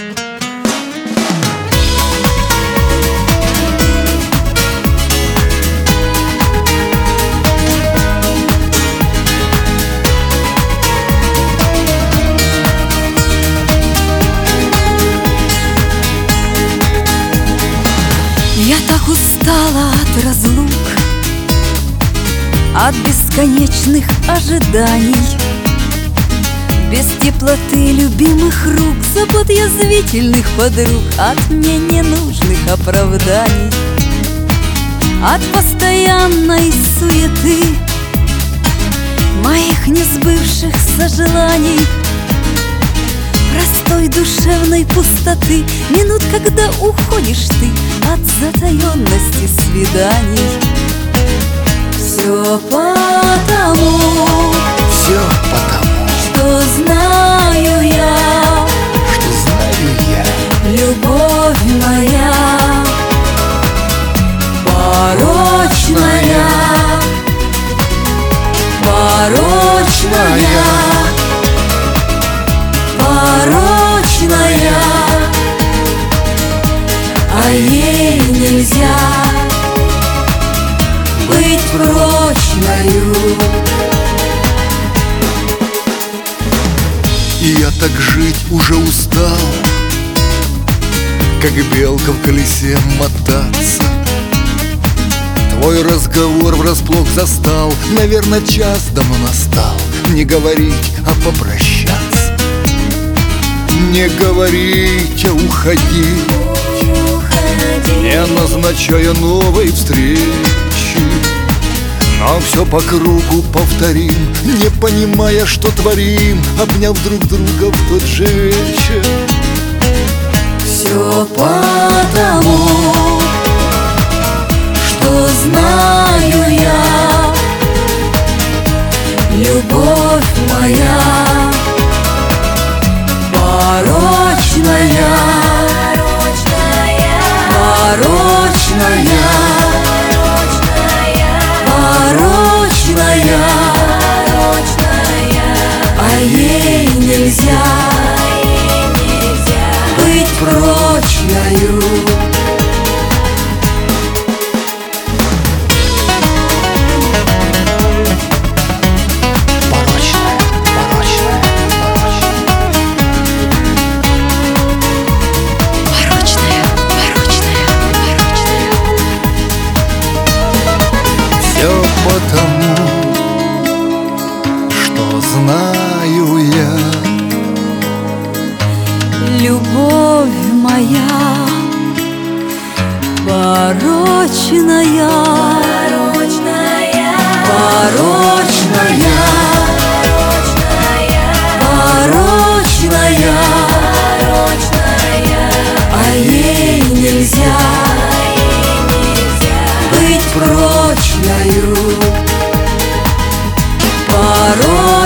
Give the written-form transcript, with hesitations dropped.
Я так устала от разлук, от бесконечных ожиданий, без теплоты любимых рук, забот язвительных подруг, от мне ненужных оправданий, от постоянной суеты моих несбывшихся желаний, простой душевной пустоты, минут, когда уходишь ты от затаенности свиданий. Все потому, что знаю я, любовь моя порочная, порочная, порочная, а ей нельзя быть прочною. И я так жить уже устал, как белка в колесе мотаться. Твой разговор врасплох застал, наверное, час давно настал. Не говорить, а попрощаться, не говорить, а уходить, не назначая новой встречи, но все по кругу повторим, не понимая, что творим, обняв друг друга в тот же вечер. Все потому, что знаю я, любовь моя порочная, порочная, порочная, а ей нельзя быть прочною. Все потому, что знаю я, любовь моя порочная, порочная, порочная, а ей нельзя быть прочною. Порочная.